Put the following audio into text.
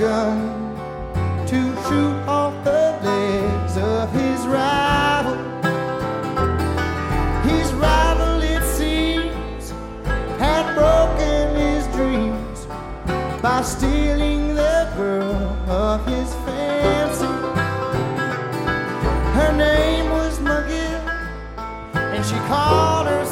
gun to shoot off the legs of his rival. His rival, it seems, had broken his dreams by stealing the girl of his fancy. Her name was McGill, and she called her